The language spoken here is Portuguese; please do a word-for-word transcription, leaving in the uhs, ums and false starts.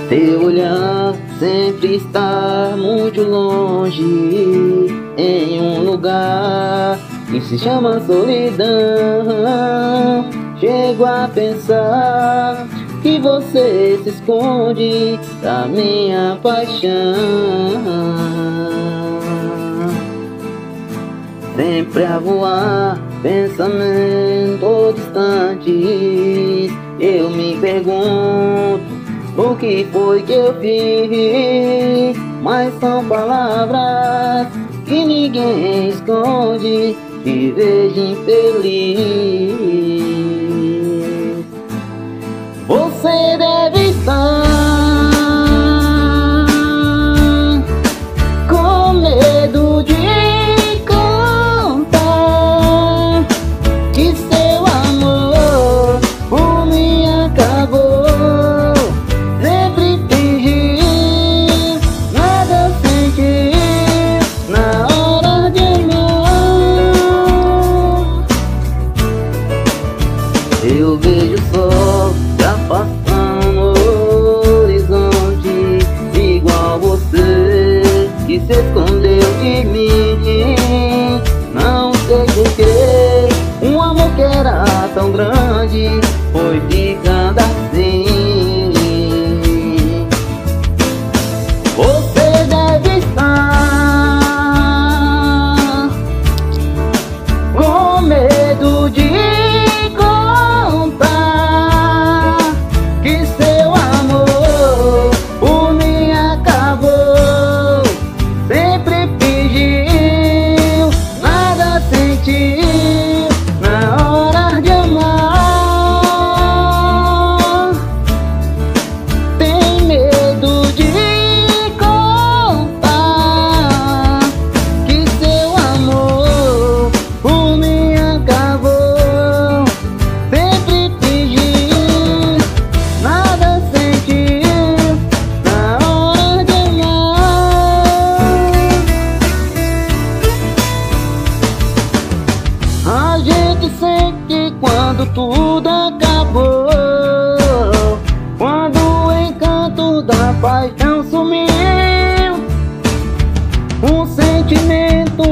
Teu olhar sempre está muito longe, em um lugar que se chama solidão. Chego a pensar que você se esconde da minha paixão. Sempre a voar, pensamentos distantes. Eu me pergunto o que foi que eu fiz, mas são palavras que ninguém esconde. Te vejo infeliz. Você deve estar com medo de contar que seu amor por mim acabou. Sempre fingiu, nada sentiu na hora de amar. Eu vejo o sol se afastando no horizonte, igual você que se escondeu de mim. Não sei porquê, um amor que era tão grande foi ficando assim. Você deve estar com medo de sente quando tudo acabou, quando o encanto da paixão sumiu. Um sentimento